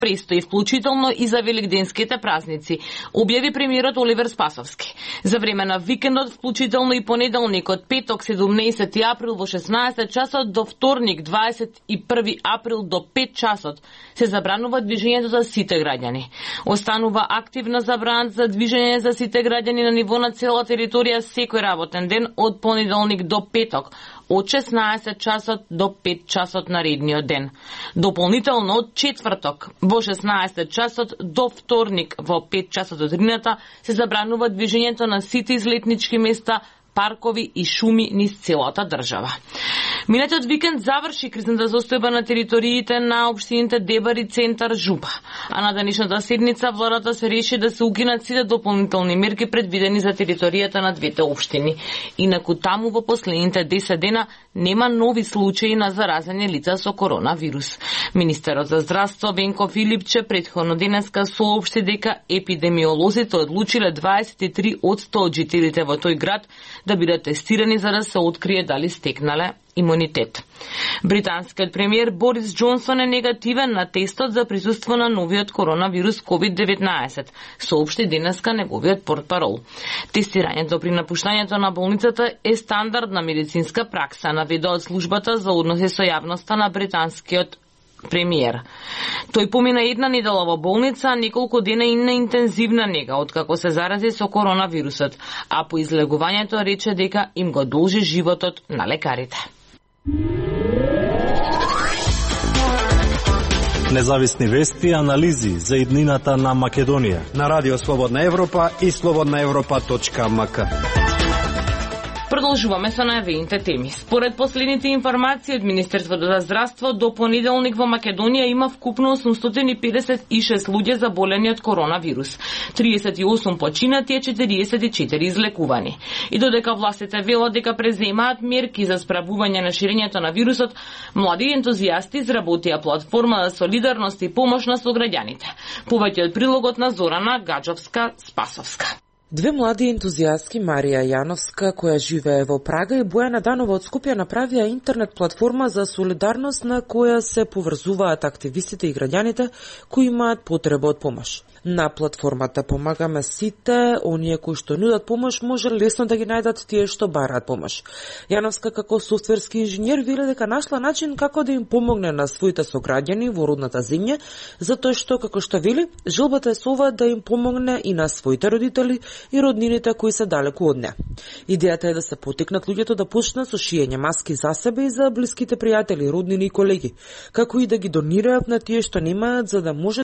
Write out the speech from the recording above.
престои вклучително и за великденските празници, објави премиерот Оливер Спасовски. За време на викендот, вклучително и понеделникот, петок 17 април во 16 часот до вторник 21 април до 5 часот се забранува движењето за сите граѓани. Останува активна забрана за движење за сите граѓани на ниво на цела територија секој работен ден од понеделник до петок, од 16 часот до 5 часот на редниот ден. Дополнително од четврток во 16 часот до вторник во 5 часот од рината се забранува движењето на сите излетнички места, паркови и шуми низ целата држава. Минатиот викенд заврши кризната состојба на териториите на општините Дебар и Центар Жупа, а на денешната седница владата се реши да се укинат сите дополнителни мерки предвидени за територијата на двете општини. Инаку таму во последните 10 дена нема нови случаи на заразени лица со коронавирус. Министерот за здравство Венко Филипче претходно денеска соопшти дека епидемиолозите одлучиле 23% од жителите во тој град да бидат тестирани за да се открие дали стекнале имунитет. Британскиот премиер Борис Џонсон е негативен на тестот за присуство на новиот коронавирус COVID-19, соопшти денеска неговиот портпарол. Тестирањето при напуштањето на болницата е стандардна медицинска пракса, наведе од службата за односи со јавноста на британскиот премиер. Тој помина една недела во болница, а неколку дена и на интензивна нега, откако се зарази со коронавирусот, а по излегувањето рече дека им го должи животот на лекарите. Независни вести и анализи за иднината на Македонија на Радио Слободна Европа и slobodnaevropa.mk. Продолжуваме со најавените теми. Според последните информации од Министерството за здравство, до понеделник во Македонија има вкупно 856 луѓе заболени од коронавирус, 38 починати, 44 излекувани. И додека властите велат дека преземаат мерки за справување на ширењето на вирусот, млади ентузијасти изработија платформа за солидарност и помош на сограѓаните. Повеќе од прилогот на Зорана Гаджовска-Спасовска. Две млади ентузијастки, Марија Јановска, која живее во Прага, и Бојана Данова од Скопје направија интернет платформа за солидарност на која се поврзуваат активистите и граѓаните кои имаат потреба од помош. На платформата помагаме сите, оние кои што нудат помош може лесно да ги најдат тие што бараат помош. Јановска како софтверски инженер вели дека нашла начин како да им помогне на своите сограѓани во родната земја, затоа што, како што вели, желбата е со ова да им помогне и на своите родители и роднините кои се далеку од неа. Идејата е да се потикнат луѓето да почнат со шиење маски за себе и за блиските пријатели, роднини и колеги, како и да ги донираат на тие што немаат, за да може